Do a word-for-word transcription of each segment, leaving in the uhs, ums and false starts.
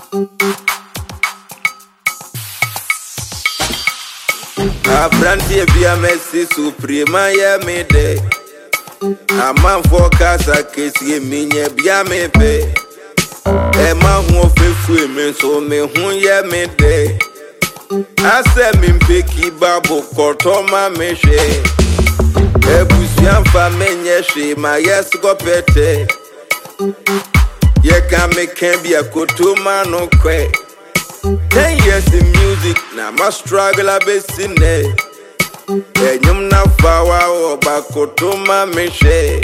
Abrantie bia Messi suprema ye me de. A man for casa kesi minye bia me pe. E ma hu ofefu me so me hu ye me de. Ase mi mpeki babu kotoma me hwe. E busuan fa menye hwe ma yes go pete. Ye ka me ken bia kotoma no kwe. Ten years in music, now my struggle a bit in it. And you na fawa o bakoto ma me she.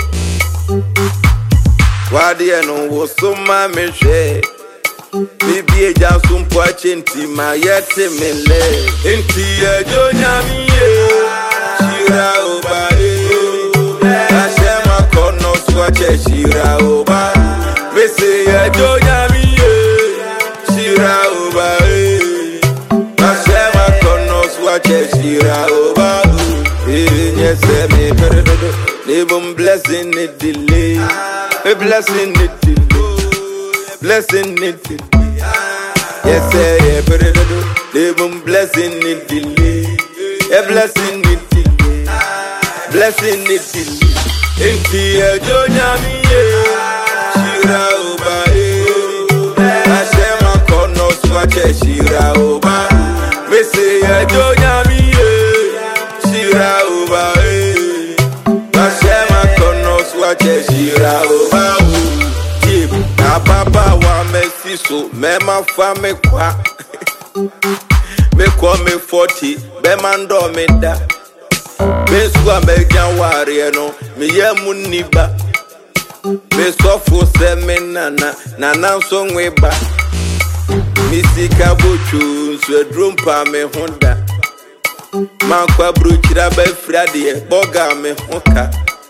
Wadi eno wo so ma me she. Bibi e ja so mpo achenti ma yete me le. Enti e jo nyami e. Shira oba e. Ashe ma kono swache shira oba. Me se e jo nyami e. Shira oba e. Ashe ma kono swache shira oba. Yes, me perdo. Live blessing it delay. A blessing it delay. Blessing it delay. Yes, I perdo. Live blessing it delay. A blessing it delay. Blessing it delay. Enti e jonya mi e. Shira oba e. Ashe ma kono swache shira oba. Me say e jonya mi e. Shira oba e. Ashe ma kono swache shira oba u. Tip na baba wa Messi so me ma fa me kwa. Me kwa me forty be man do me da. Me swa me gyan ware no me ye muniba. Me so fo se me nana nana so nweba. Me sika bochu so drum pa me honda. Man kwa bruchira ba frade boga me hoka.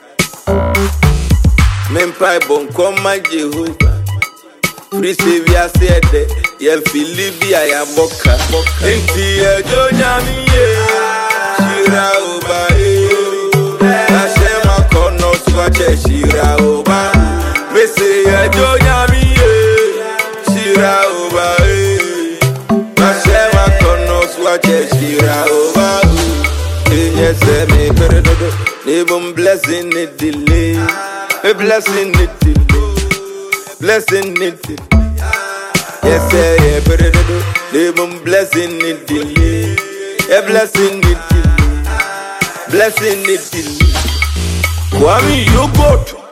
Men pai bon koma Jehovah. Free Savior said ye Philibia ya boka. Enti e jonya mi e. Shira oba e. Ashe ma kono swache shira oba. Me say e jonya mi e. Shira oba e. Ashe ma kono swache shira oba. Yes, me perdo. Live blessing it delay. A blessing it delay. Blessing it delay. Yes, I perdo. Live blessing it delay. A blessing it delay. Blessing it delay. Kwame, you got.